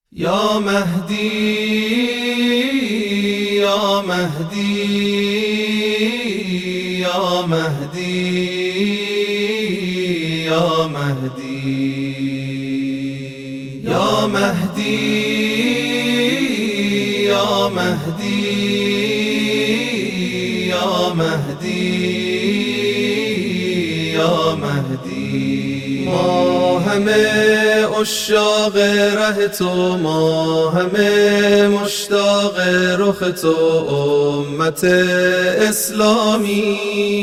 یا مهدی یا مهدی یا مهدی یا مهدی یا مهدی یا مهدی یا مهدی یا مهدی ما همه عشاق ره تو، ما همه مشتاق رخ تو، امت اسلامی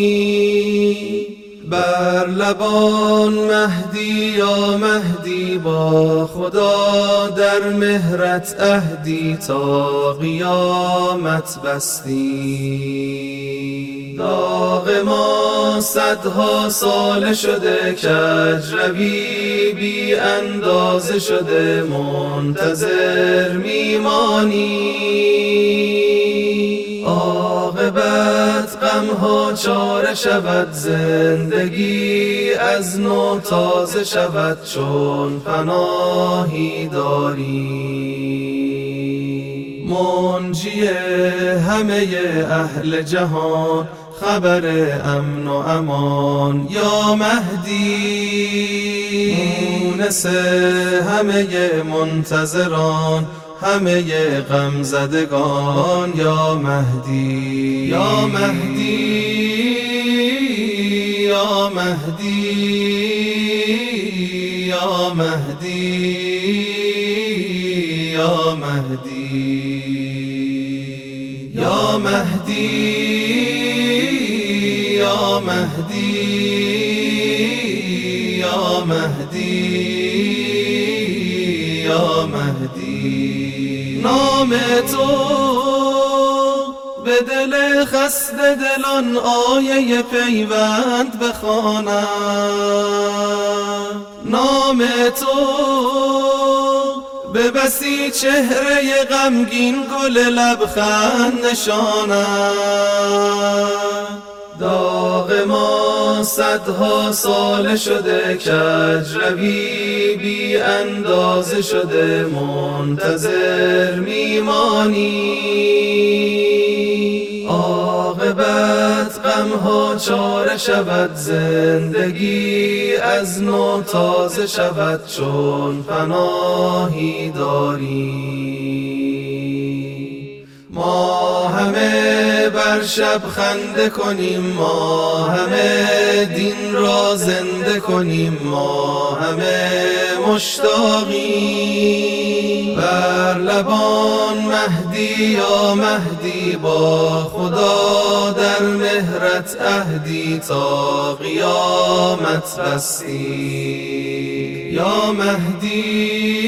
بر لبان مهدی یا مهدی، با خدا در مهرت عهدی تا قیامت بستی. داغ ما صدها سال شده، کج روی بی اندازه شده، منتظر میمانی عاقبت غمها چاره شود، زندگی از نو تازه شود، چون پناهی داری منجی همه اهل جهان، خبر امن و امان یا مهدی، مونس همه منتظران، همه غم زدگان یا مهدی یا مهدی یا مهدی یا مهدی یا مهدی یا مهدی یا مهدی یا مهدی یا مهدی. نام تو به دل خسته دلان آیه پیوند بخوانم، نام تو به بسی چهره غمگین گل لبخند نشانم. داغ ما صدها سال شده، کج روی بی اندازه شده، منتظر میمانی عاقبت غمها چاره شود، زندگی از نو تازه شود، چون پناهی داری. ما همه بر شب خنده کنیم، ما همه دین را زنده کنیم، ما همه مشتاقیم بر لبان مهدی یا مهدی، با خدا در مهرت عهدی تا قیامت بستی. یا مهدی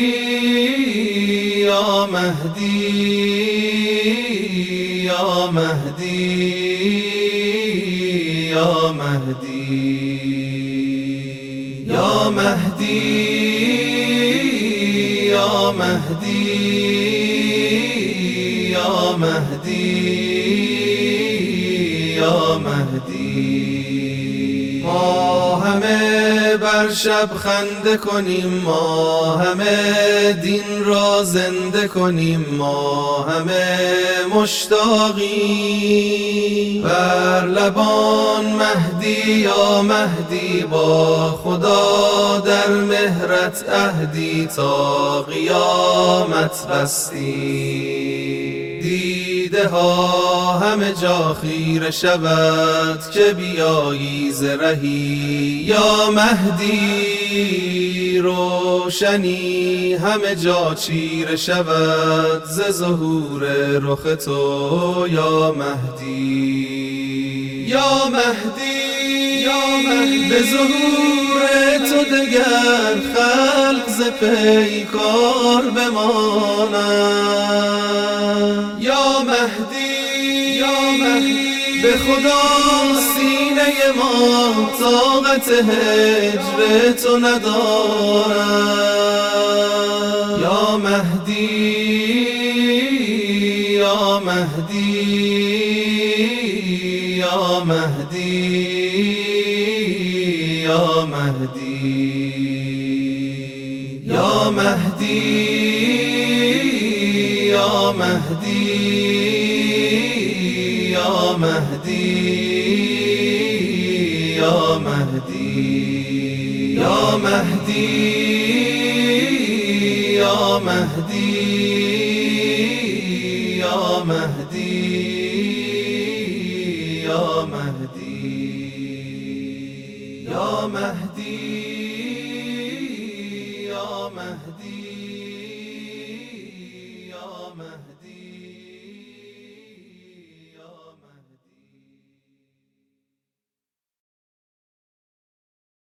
یا مهدی یا مهدی یا مهدی یا مهدی یا مهدی یا مهدی یا مهدی. ما همه بر شب خنده کنیم، ما همه دین را زنده کنیم، ما همه مشتاقیم بر لبان مهدی یا مهدی، با خدا در مهرت عهدی تا قیامت بستی. دیده ها همه جا خیره شود که بیایی ز رهی یا مهدی، روشنی همه جا چیره شود ز ظهور رخ تو یا مهدی یا مهدی یا مهدی. به ظهور تو دگر خلق ز پیکار بمانند یا مهدی یا مهدی. به خدا سینه ما طاقت هجر تو ندارد یا مهدی یا مهدی یا مهدی یا مهدی یا مهدی مهدی یا مهدی یا مهدی یا مهدی یا مهدی یا مهدی یا مهدی یا مهدی یا مهدی یا مهدی